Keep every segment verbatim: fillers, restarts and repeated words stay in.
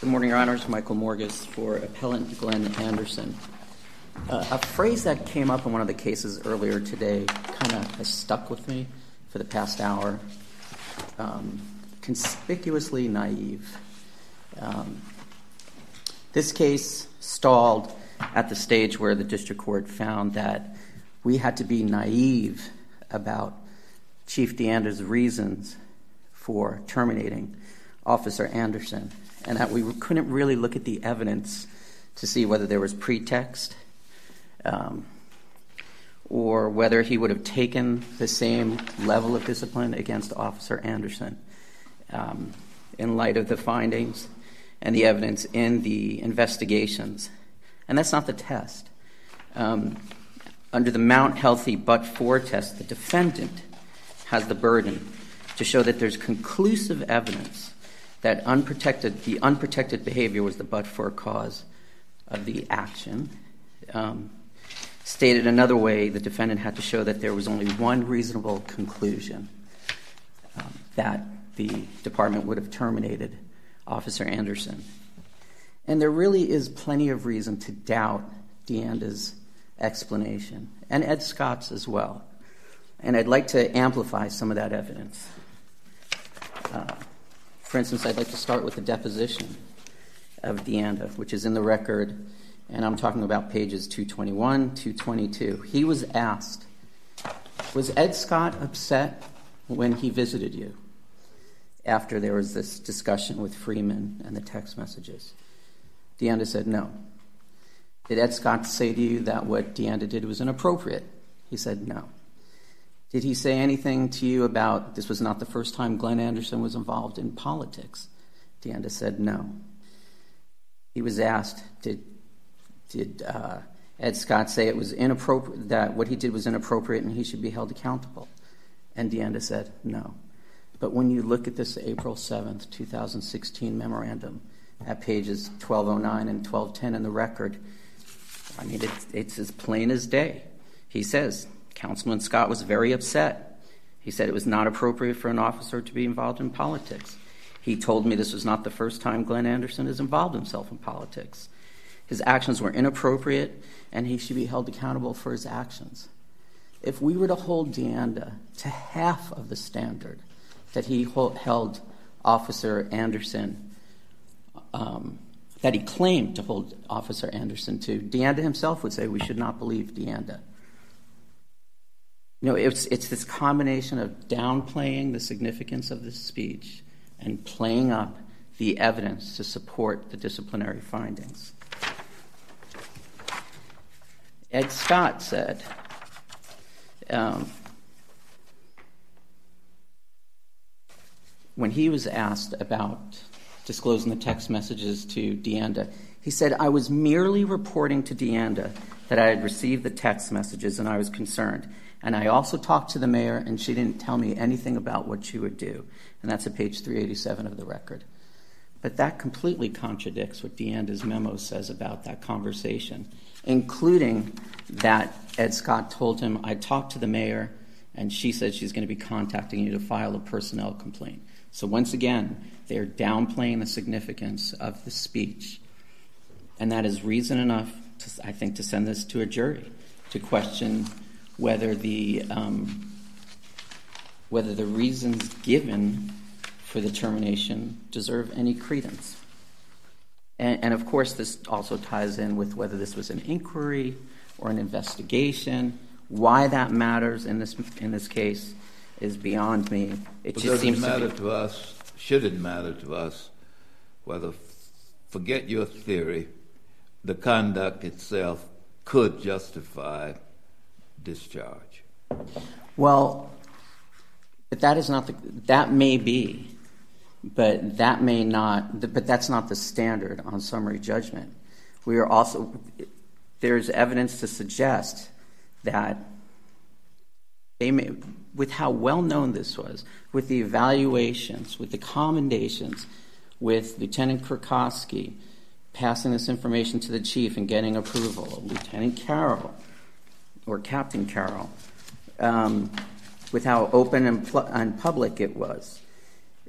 Good morning, Your Honors. Michael Morgus for Appellant Glenn Anderson. Uh, a phrase that came up in one of the cases earlier today kind of has stuck with me for the past hour. Um, conspicuously naive. Um, this case stalled at the stage where the district court found that we had to be naive about Chief DeAnda's reasons for terminating Officer Anderson, and that we couldn't really look at the evidence to see whether there was pretext um, or whether he would have taken the same level of discipline against Officer Anderson um, in light of the findings and the evidence in the investigations. And that's not the test. Um, under the Mount Healthy but-for test, the defendant has the burden to show that there's conclusive evidence that unprotected, the unprotected behavior was the but-for cause of the action. Um, stated another way, the defendant had to show that there was only one reasonable conclusion, um, that the department would have terminated Officer Anderson. And there really is plenty of reason to doubt DeAnda's explanation, and Ed Scott's as well. And I'd like to amplify some of that evidence. Uh, For instance, I'd like to start with the deposition of DeAnda, which is in the record, and I'm talking about pages two twenty-one, two twenty-two. He was asked, was Ed Scott upset when he visited you after there was this discussion with Freeman and the text messages? DeAnda said no. Did Ed Scott say to you that what DeAnda did was inappropriate? He said no. Did he say anything to you about this was not the first time Glenn Anderson was involved in politics? DeAnda said no. He was asked, did did uh, Ed Scott say it was inappropriate, that what he did was inappropriate and he should be held accountable? And DeAnda said no. But when you look at this April seventh, twenty sixteen memorandum at pages twelve oh nine and twelve ten in the record, I mean, it's, it's as plain as day. He says, Councilman Scott was very upset. He said it was not appropriate for an officer to be involved in politics. He told me this was not the first time Glenn Anderson has involved himself in politics. His actions were inappropriate, and he should be held accountable for his actions. If we were to hold DeAnda to half of the standard that he held Officer Anderson, um, that he claimed to hold Officer Anderson to, DeAnda himself would say we should not believe DeAnda. You know, it's it's this combination of downplaying the significance of this speech and playing up the evidence to support the disciplinary findings. Ed Scott said, um, when he was asked about disclosing the text messages to DeAnda, he said, I was merely reporting to DeAnda that I had received the text messages and I was concerned. And I also talked to the mayor, and she didn't tell me anything about what she would do. And that's at page three eighty-seven of the record. But that completely contradicts what DeAnda's memo says about that conversation, including that Ed Scott told him, I talked to the mayor, and she said she's going to be contacting you to file a personnel complaint. So once again, they're downplaying the significance of the speech. And that is reason enough, to, I think, to send this to a jury to question whether the um, whether the reasons given for the termination deserve any credence. And, and of course, this also ties in with whether this was an inquiry or an investigation. Why that matters in this in this case is beyond me. It well, just seems matter to, be, to us. Should it matter to us whether, forget your theory, the conduct itself could justify discharge? Well, but that is not the, that may be, but that may not, but that's not the standard on summary judgment. We are also, there's evidence to suggest that they may, with how well known this was, with the evaluations, with the commendations, with Lieutenant Krakowski passing this information to the chief and getting approval, Lieutenant Carroll, or Captain Carroll, um, with how open and, pl- and public it was.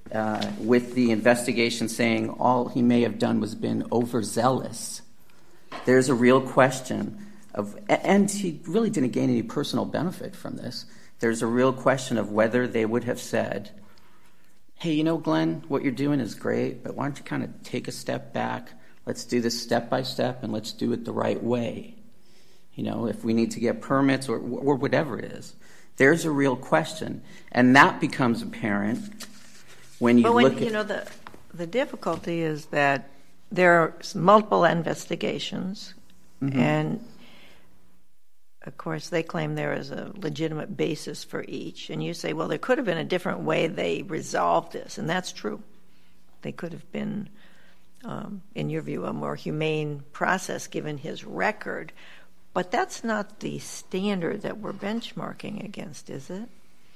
uh, with the investigation saying all he may have done was been overzealous. There's a real question of, and he really didn't gain any personal benefit from this. There's a real question of whether they would have said, hey, you know, Glenn, what you're doing is great, but why don't you kind of take a step back? Let's do this step by step, and let's do it the right way. You know, if we need to get permits or or whatever it is. There's a real question, and that becomes apparent when you but when, look at... you know, the, the difficulty is that there are multiple investigations, mm-hmm. and, of course, they claim there is a legitimate basis for each, and you say, well, there could have been a different way they resolved this, and that's true. They could have been... Um, in your view, a more humane process given his record. But that's not the standard that we're benchmarking against, is it?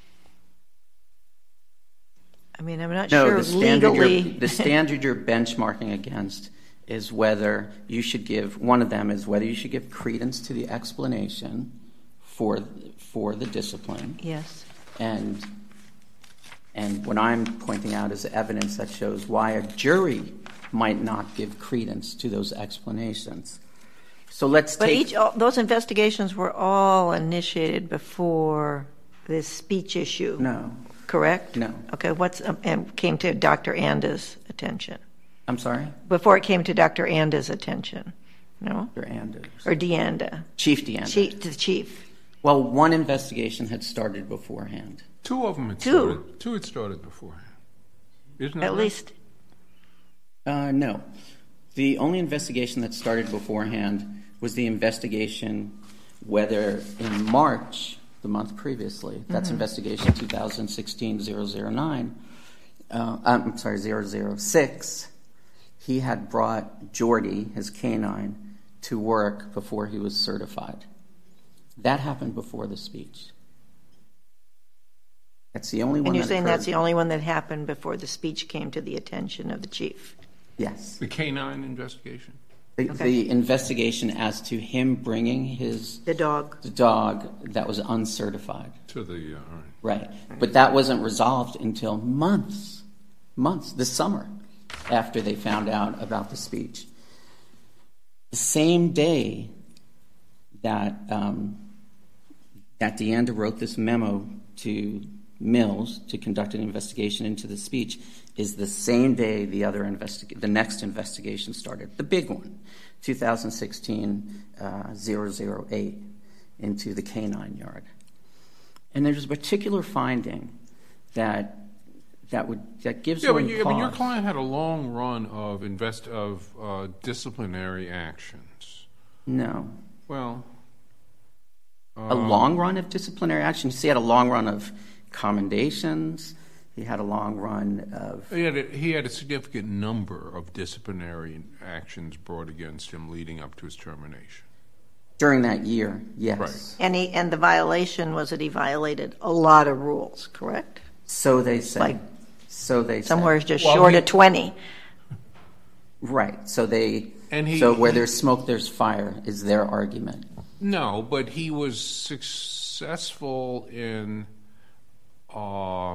I mean, I'm not no, sure the standard legally... You're, the standard you're benchmarking against is whether you should give, one of them is whether you should give credence to the explanation for, for the discipline. Yes. And, and what I'm pointing out is evidence that shows why a jury might not give credence to those explanations. So let's but take... But each all, those investigations were all initiated before this speech issue. No. Correct? No. Okay, what's... Um, and came to Doctor Anda's attention? I'm sorry? Before it came to Doctor Anda's attention. No? Doctor Anda. Or DeAnda. Chief DeAnda. Chief, the chief. Well, one investigation had started beforehand. Two of them had Two. started. Two had started beforehand. Isn't that At right? least... Uh, no. The only investigation that started beforehand was the investigation whether in March, the month previously, that's mm-hmm. investigation twenty sixteen dash zero zero nine, uh, I'm sorry, zero zero six, he had brought Jordy, his canine, to work before he was certified. That happened before the speech. That's the only one that And you're saying occurred. that's the only one that happened before the speech came to the attention of the chief? Yes. The canine investigation? The, okay. the investigation as to him bringing his... The dog. The dog that was uncertified. To the... Uh, all right. Right. But that wasn't resolved until months, months, this summer, after they found out about the speech. The same day that, um, that DeAnda wrote this memo to Mills to conduct an investigation into the speech is the same day the other investi- the next investigation started, the big one, twenty sixteen dash zero zero eight, into the canine yard. And there's a particular finding that that would that gives yeah, one but you, pause. I mean, your client had a long run of invest of uh, disciplinary actions. No. Well, a um, long run of disciplinary actions. He had a long run of commendations. He had a long run of... He had a, he had a significant number of disciplinary actions brought against him leading up to his termination. During that year, yes. Right. And he, and the violation was that he violated a lot of rules, correct? So they say. Like so they somewhere say. just well, short he, of twenty. Right. So they... And he, so where he, there's smoke, there's fire, is their argument. No, but he was successful in... Uh,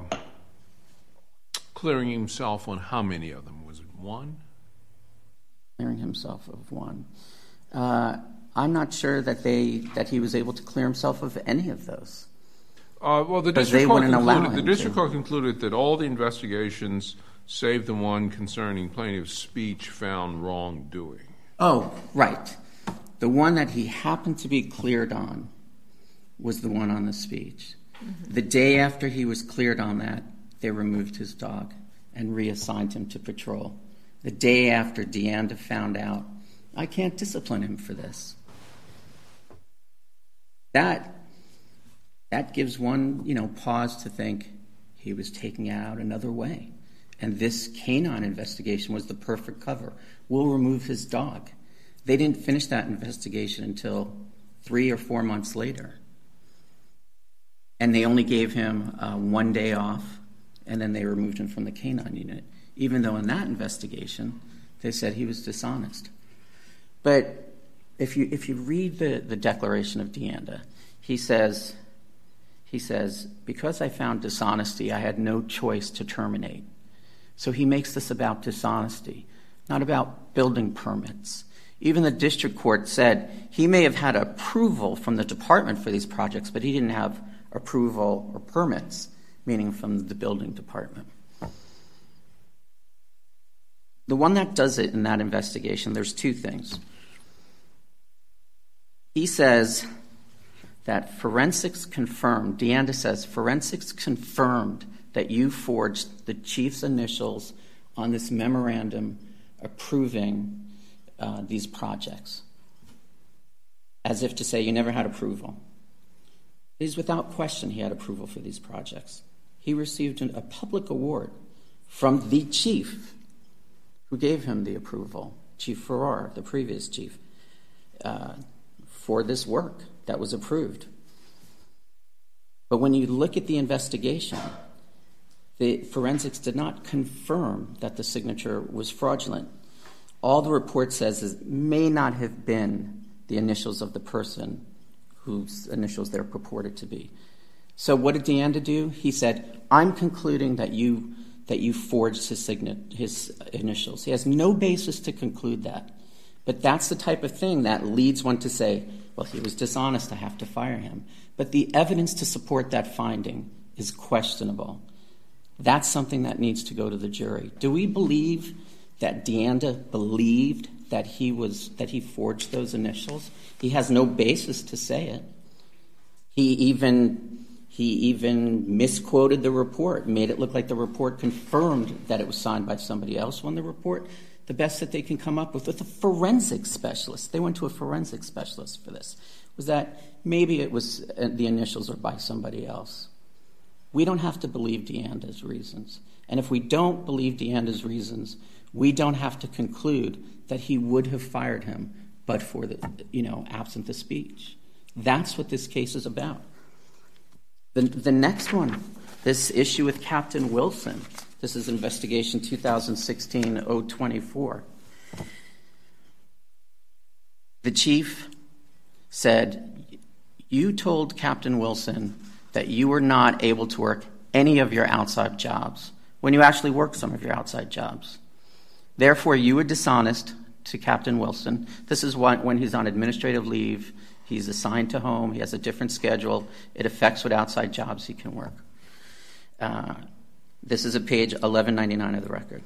clearing himself on how many of them? Was it one? Clearing himself of one. Uh, I'm not sure that they that he was able to clear himself of any of those. Uh, well, the Because district, they court wouldn't allow concluded, the him district to. court concluded that all the investigations, save the one concerning plaintiff's speech, found wrongdoing. Oh, right. The one that he happened to be cleared on was the one on the speech. Mm-hmm. The day after he was cleared on that, they removed his dog and reassigned him to patrol. The day after DeAnda found out, I can't discipline him for this. That that gives one, you know, pause to think he was taking it out another way. And this canine investigation was the perfect cover. We'll remove his dog. They didn't finish that investigation until three or four months later. And they only gave him uh, one day off, and then they removed him from the canine unit, even though in that investigation they said he was dishonest. But if you if you read the, the declaration of DeAnda, he says, he says, because I found dishonesty, I had no choice to terminate. So he makes this about dishonesty, not about building permits. Even the district court said he may have had approval from the department for these projects, but he didn't have approval or permits, meaning from the building department. The one that does it in that investigation, there's two things. He says that forensics confirmed, DeAnda says, forensics confirmed that you forged the chief's initials on this memorandum approving uh, these projects, as if to say you never had approval. It is without question he had approval for these projects. He received an, a public award from the chief who gave him the approval, Chief Farrar, the previous chief, uh, for this work that was approved. But when you look at the investigation, the forensics did not confirm that the signature was fraudulent. All the report says is may not have been the initials of the person whose initials they're purported to be. So what did DeAnda do? He said, I'm concluding that you that you forged his signet, his initials. He has no basis to conclude that. But that's the type of thing that leads one to say, well, he was dishonest, I have to fire him. But the evidence to support that finding is questionable. That's something that needs to go to the jury. Do we believe that DeAnda believed that he was that he forged those initials? He has no basis to say it. He even he even misquoted the report, made it look like the report confirmed that it was signed by somebody else, when the report, the best that they can come up with, with a forensic specialist, they went to a forensic specialist for this, was that maybe it was the initials are by somebody else. We don't have to believe DeAnda's reasons. And if we don't believe DeAnda's reasons, we don't have to conclude that he would have fired him, but for the, you know, absent the speech. That's what this case is about. The, the next one, this issue with Captain Wilson. This is investigation twenty sixteen oh twenty-four. The chief said, you told Captain Wilson that you were not able to work any of your outside jobs when you actually worked some of your outside jobs. Therefore, you were dishonest to Captain Wilson. This is what, when he's on administrative leave, he's assigned to home, he has a different schedule. It affects what outside jobs he can work. Uh, this is at page eleven ninety-nine of the record.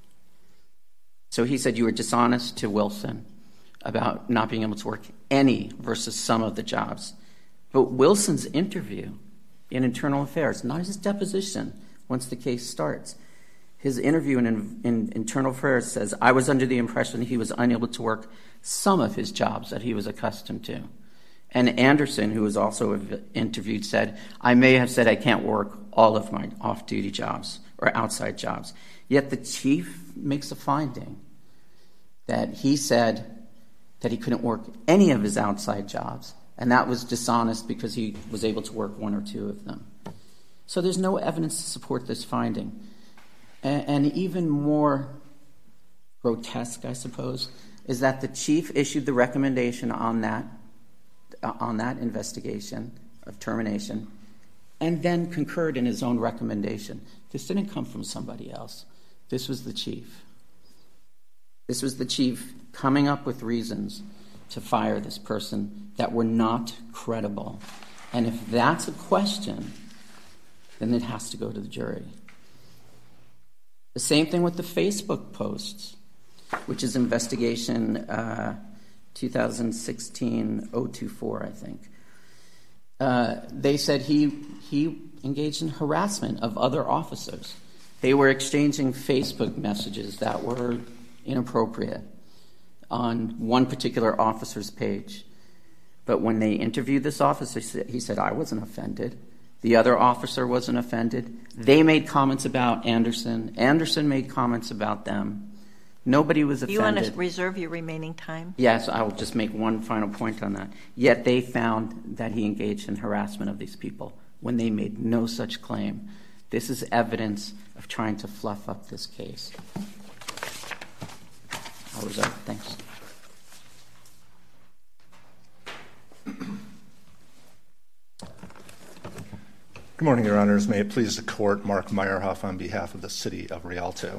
So he said you were dishonest to Wilson about not being able to work any versus some of the jobs. But Wilson's interview in Internal Affairs, not his deposition once the case starts, his interview in, in, in Internal Affairs says, I was under the impression he was unable to work some of his jobs that he was accustomed to. And Anderson, who was also interviewed, said, I may have said I can't work all of my off-duty jobs or outside jobs. Yet the chief makes a finding that he said that he couldn't work any of his outside jobs, and that was dishonest because he was able to work one or two of them. So there's no evidence to support this finding. And, and even more grotesque, I suppose, is that the chief issued the recommendation on that on that investigation of termination, and then concurred in his own recommendation. This didn't come from somebody else. This was the chief. This was the chief coming up with reasons to fire this person that were not credible. And if that's a question, then it has to go to the jury. The same thing with the Facebook posts, which is investigation uh, twenty sixteen oh twenty-four, I think. Uh, they said he he engaged in harassment of other officers. They were exchanging Facebook messages that were inappropriate on one particular officer's page. But when they interviewed this officer, he said, I wasn't offended. The other officer wasn't offended. They made comments about Anderson. Anderson made comments about them. Nobody was offended. Do you want to reserve your remaining time? Yes, I will just make one final point on that. Yet they found that he engaged in harassment of these people when they made no such claim. This is evidence of trying to fluff up this case. I'll reserve. Thanks. Good morning, Your Honors. May it please the Court, Mark Meyerhoff on behalf of the City of Rialto.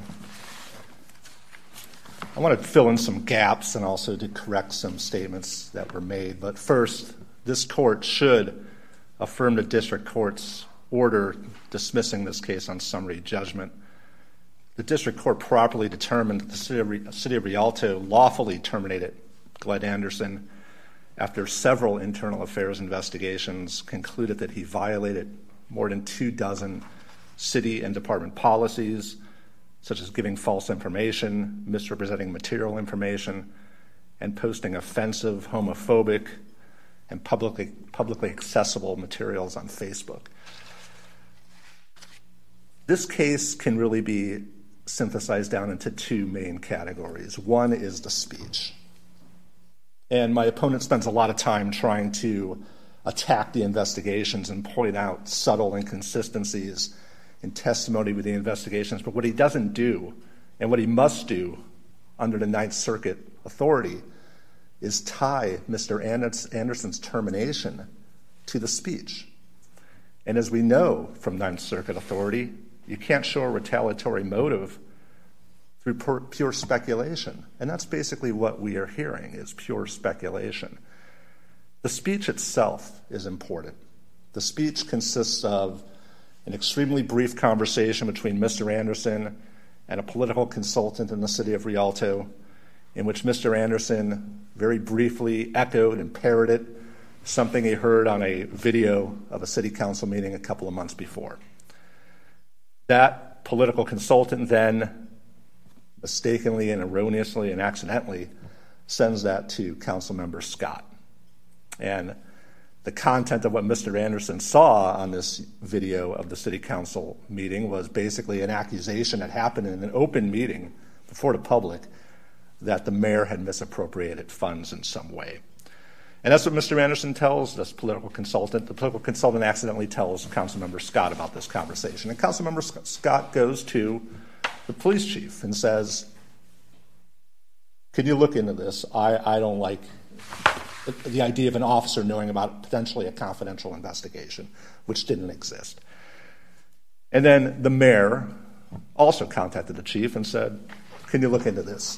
I want to fill in some gaps and also to correct some statements that were made. But first, this Court should affirm the District Court's order dismissing this case on summary judgment. The District Court properly determined that the City of, City of Rialto lawfully terminated Glenn Anderson after several internal affairs investigations concluded that he violated more than two dozen city and department policies, such as giving false information, misrepresenting material information, and posting offensive, homophobic, and publicly, publicly accessible materials on Facebook. This case can really be synthesized down into two main categories. One is the speech. And my opponent spends a lot of time trying to attack the investigations and point out subtle inconsistencies in testimony with the investigations. But what he doesn't do, and what he must do under the Ninth Circuit authority, is tie Mister Anderson's termination to the speech. And as we know from Ninth Circuit authority, you can't show a retaliatory motive through pure speculation. And that's basically what we are hearing, is pure speculation. The speech itself is important. The speech consists of an extremely brief conversation between Mister Anderson and a political consultant in the city of Rialto, in which Mister Anderson very briefly echoed and parroted something he heard on a video of a city council meeting a couple of months before. That political consultant then mistakenly and erroneously and accidentally sends that to Councilmember Scott. And the content of what Mister Anderson saw on this video of the city council meeting was basically an accusation that happened in an open meeting before the public that the mayor had misappropriated funds in some way. And that's what Mister Anderson tells this political consultant. The political consultant accidentally tells Councilmember Scott about this conversation. And Councilmember Scott goes to the police chief and says, "Can you look into this? I, I don't like the idea of an officer knowing about potentially a confidential investigation," which didn't exist. And then the mayor also contacted the chief and said, "Can you look into this?"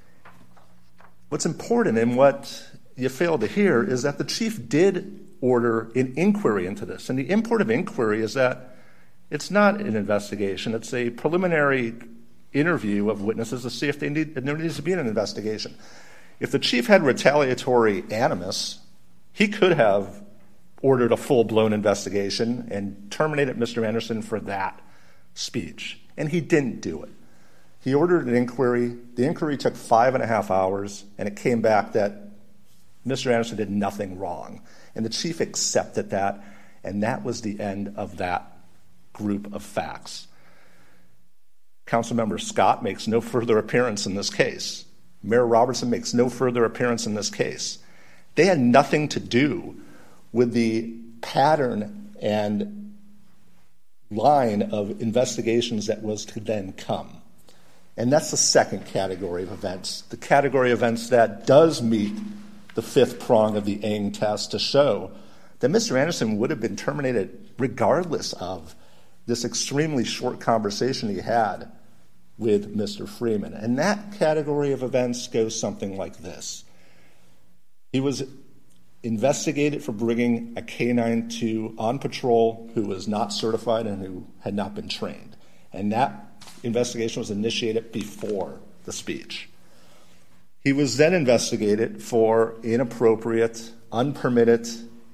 What's important and what you fail to hear is that the chief did order an inquiry into this. And the import of inquiry is that it's not an investigation. It's a preliminary interview of witnesses to see if they need, there needs to be an investigation. If the chief had retaliatory animus, he could have ordered a full-blown investigation and terminated Mister Anderson for that speech. And he didn't do it. He ordered an inquiry. The inquiry took five and a half hours, and it came back that Mister Anderson did nothing wrong. And the chief accepted that, and that was the end of that group of facts. Councilmember Scott makes no further appearance in this case. Mayor Robertson makes no further appearance in this case. They had nothing to do with the pattern and line of investigations that was to then come. And that's the second category of events, the category of events that does meet the fifth prong of the Eng test to show that Mister Anderson would have been terminated regardless of this extremely short conversation he had with Mister Freeman. And that category of events goes something like this. He was investigated for bringing a canine to on patrol who was not certified and who had not been trained. And that investigation was initiated before the speech. He was then investigated for inappropriate, unpermitted,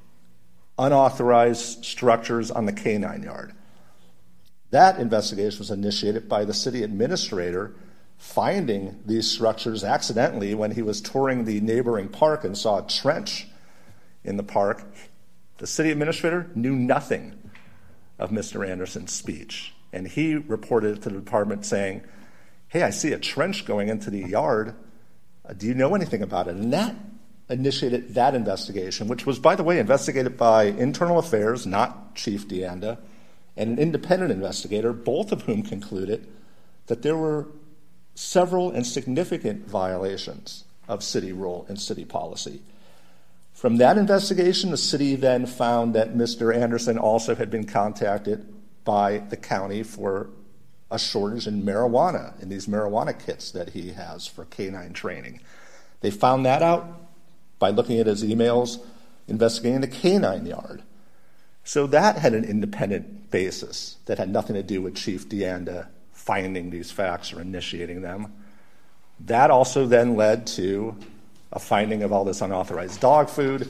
unauthorized structures on the canine yard. That investigation was initiated by the city administrator finding these structures accidentally when he was touring the neighboring park and saw a trench in the park. The city administrator knew nothing of Mister Anderson's speech, and he reported it to the department saying, "Hey, I see a trench going into the yard. Uh, do you know anything about it?" And that initiated that investigation, which was, by the way, investigated by Internal Affairs, not Chief DeAnda, and an independent investigator, both of whom concluded that there were several and significant violations of city rule and city policy. From that investigation, the city then found that Mister Anderson also had been contacted by the county for a shortage in marijuana, in these marijuana kits that he has for canine training. They found that out by looking at his emails, investigating the canine yard. So that had an independent basis that had nothing to do with Chief DeAnda finding these facts or initiating them. That also then led to a finding of all this unauthorized dog food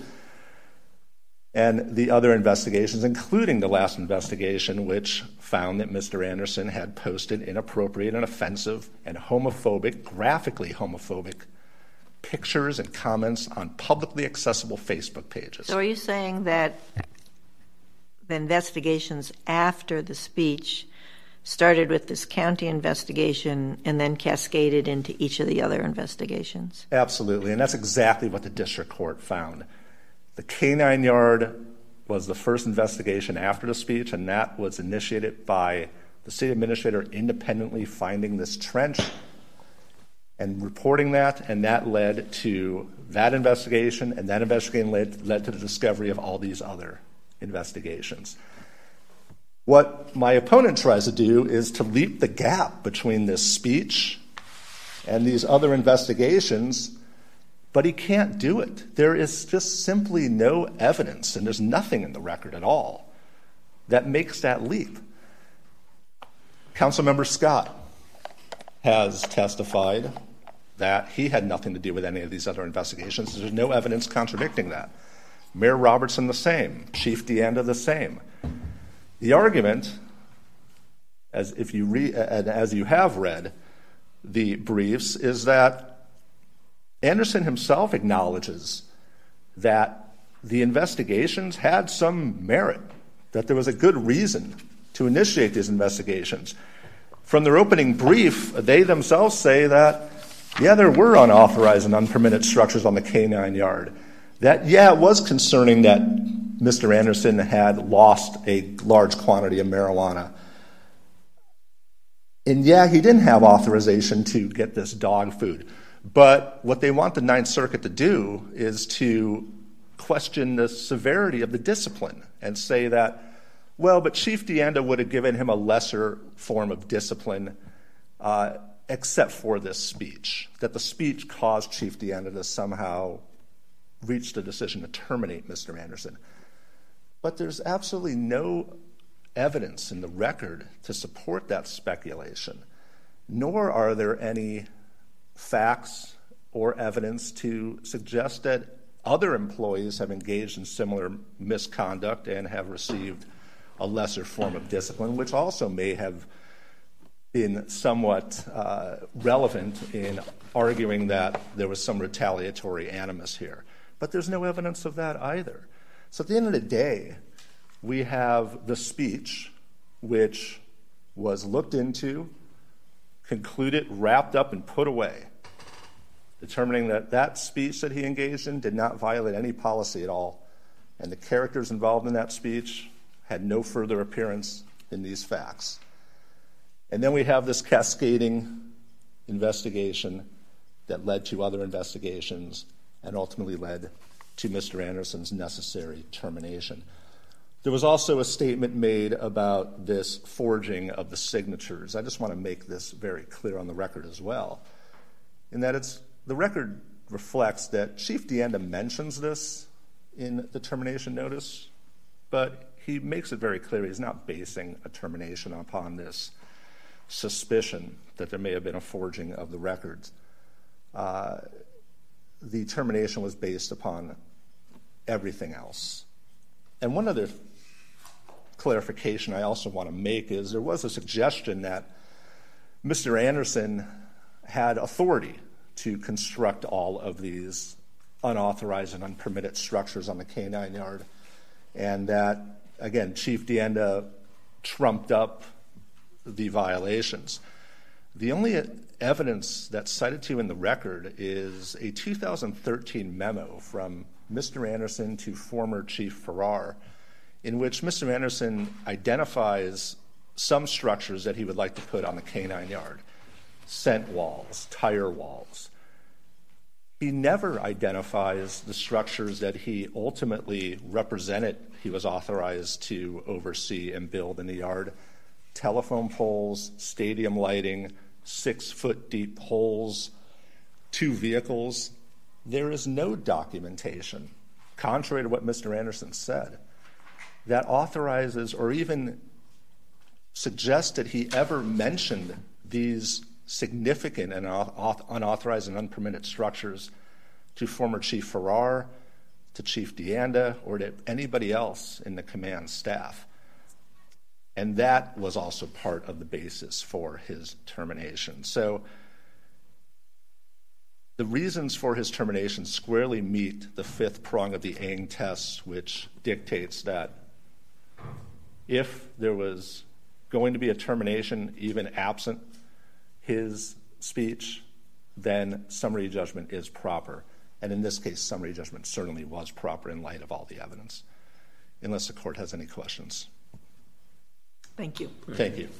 and the other investigations, including the last investigation, which found that Mister Anderson had posted inappropriate and offensive and homophobic, graphically homophobic, pictures and comments on publicly accessible Facebook pages. So are you saying that the investigations after the speech started with this county investigation and then cascaded into each of the other investigations? Absolutely, and that's exactly what the district court found. The canine yard was the first investigation after the speech, and that was initiated by the city administrator independently finding this trench and reporting that, and that led to that investigation, and that investigation led, led to the discovery of all these other investigations. What my opponent tries to do is to leap the gap between this speech and these other investigations, but he can't do it. There is just simply no evidence, and there's nothing in the record at all that makes that leap. Councilmember Scott has testified that he had nothing to do with any of these other investigations. There's no evidence contradicting that. Mayor Robertson the same. Chief DeAnda the same. The argument, as if you re- as you have read the briefs, is that Anderson himself acknowledges that the investigations had some merit, that there was a good reason to initiate these investigations. From their opening brief, they themselves say that, yeah, there were unauthorized and unpermitted structures on the canine yard. That, yeah, it was concerning that Mister Anderson had lost a large quantity of marijuana. And yeah, he didn't have authorization to get this dog food. But what they want the Ninth Circuit to do is to question the severity of the discipline and say that, well, but Chief DeAnda would have given him a lesser form of discipline uh, except for this speech, that the speech caused Chief DeAnda to somehow reach the decision to terminate Mister Anderson. But there's absolutely no evidence in the record to support that speculation, nor are there any facts or evidence to suggest that other employees have engaged in similar misconduct and have received a lesser form of discipline, which also may have been somewhat uh, relevant in arguing that there was some retaliatory animus here. But there's no evidence of that either. So at the end of the day, we have the speech, which was looked into, concluded, wrapped up, and put away, determining that that speech that he engaged in did not violate any policy at all, and the characters involved in that speech had no further appearance in these facts. And then we have this cascading investigation that led to other investigations and ultimately led to Mister Anderson's necessary termination. There was also a statement made about this forging of the signatures. I just want to make this very clear on the record as well, in that it's the record reflects that Chief DeAnda mentions this in the termination notice, but he makes it very clear he's not basing a termination upon this suspicion that there may have been a forging of the records. Uh, the termination was based upon everything else. And one other clarification I also want to make is there was a suggestion that Mister Anderson had authority to construct all of these unauthorized and unpermitted structures on the canine yard, and that, again, Chief DeAnda trumped up the violations. The only evidence that's cited to you in the record is a two thousand thirteen memo from Mister Anderson to former Chief Farrar, in which Mister Anderson identifies some structures that he would like to put on the canine yard: scent walls, tire walls. He never identifies the structures that he ultimately represented he was authorized to oversee and build in the yard. Telephone poles, stadium lighting, six-foot deep holes, two vehicles. There is no documentation, contrary to what Mister Anderson said, that authorizes or even suggests that he ever mentioned these significant and unauthorized and unpermitted structures to former Chief Farrar, to Chief DeAnda, or to anybody else in the command staff. And that was also part of the basis for his termination. So the reasons for his termination squarely meet the fifth prong of the Aang test, which dictates that if there was going to be a termination, even absent his speech, then summary judgment is proper. And in this case, summary judgment certainly was proper in light of all the evidence. Unless the court has any questions. Thank you. Thank you.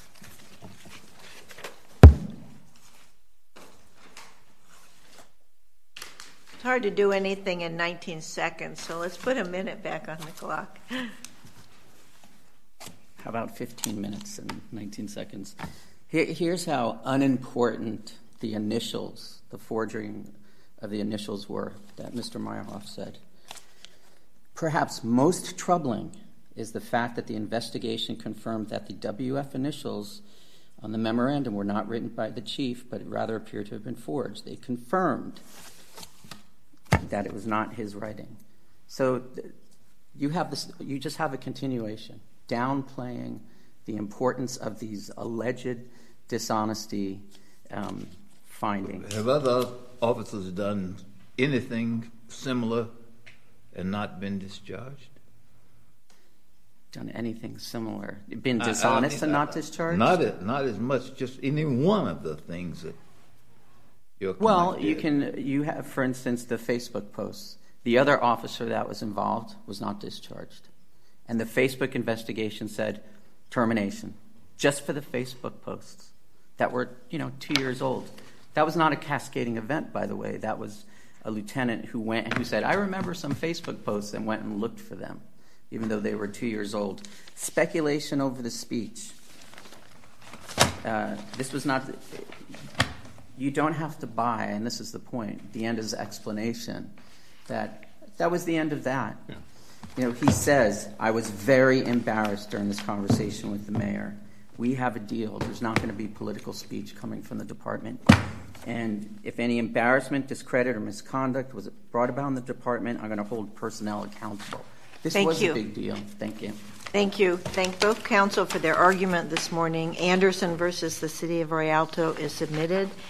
It's hard to do anything in nineteen seconds, so let's put a minute back on the clock. How about fifteen minutes and nineteen seconds? Here, here's how unimportant the initials, the forging of the initials were that Mister Meyerhoff said. Perhaps most troubling is the fact that the investigation confirmed that the W F initials on the memorandum were not written by the chief, but rather appear to have been forged. They confirmed that it was not his writing. So you have this, you just have a continuation, downplaying the importance of these alleged dishonesty um, findings. Have other officers done anything similar and not been discharged? Done anything similar? Been dishonest I, I mean, and not discharged? Not as, not as much, just any one of the things that you're Well, you can, you have, for instance, the Facebook posts. The other officer that was involved was not discharged. And the Facebook investigation said termination, just for the Facebook posts that were, you know, two years old. That was not a cascading event, by the way. That was a lieutenant who went and who said, I remember some Facebook posts, and went and looked for them, even though they were two years old. Speculation over the speech. Uh, this was not, you don't have to buy, and this is the point, DeAnda's explanation, that that was the end of that. Yeah. You know, he says, I was very embarrassed during this conversation with the mayor. We have a deal. There's not going to be political speech coming from the department. And if any embarrassment, discredit, or misconduct was brought about in the department, I'm going to hold personnel accountable. This Thank was you. a big deal. Thank you. Thank you. Thank both counsel for their argument this morning. Anderson versus the City of Rialto is submitted.